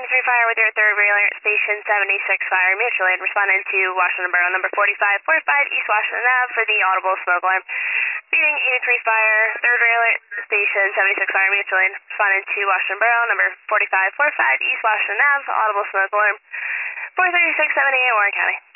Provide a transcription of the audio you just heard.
Fire with your third relay at Station 76 Fire Mutual Aid, responding to Washington Borough number 4545 East Washington Ave for the audible smoke alarm. Speeding 83 Fire, third relay at Station 76 Fire Mutual Aid, responding to Washington Borough number 4545 East Washington Ave, audible smoke alarm. 43678 Warren County.